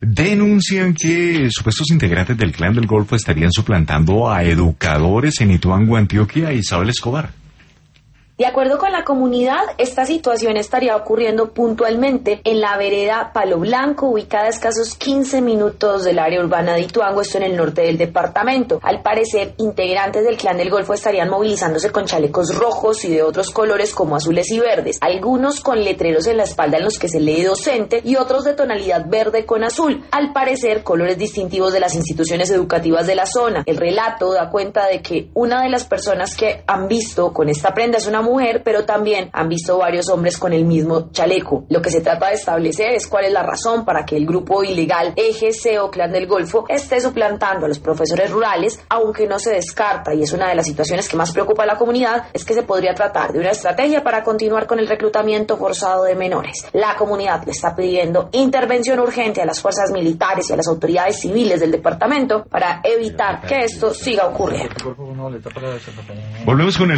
Denuncian que supuestos integrantes del Clan del Golfo estarían suplantando a educadores en Ituango, Antioquia, y Isabel Escobar. De acuerdo con la comunidad, esta situación estaría ocurriendo puntualmente en la vereda Palo Blanco, ubicada a escasos 15 minutos del área urbana de Ituango, esto en el norte del departamento. Al parecer, integrantes del Clan del Golfo estarían movilizándose con chalecos rojos y de otros colores como azules y verdes, algunos con letreros en la espalda en los que se lee docente y otros de tonalidad verde con azul, al parecer colores distintivos de las instituciones educativas de la zona. El relato da cuenta de que una de las personas que han visto con esta prenda es una mujer, pero también han visto varios hombres con el mismo chaleco. Lo que se trata de establecer es cuál es la razón para que el grupo ilegal EGC o Clan del Golfo esté suplantando a los profesores rurales, aunque no se descarta, y es una de las situaciones que más preocupa a la comunidad, es que se podría tratar de una estrategia para continuar con el reclutamiento forzado de menores. La comunidad le está pidiendo intervención urgente a las fuerzas militares y a las autoridades civiles del departamento para evitar que esto siga ocurriendo. Volvemos con el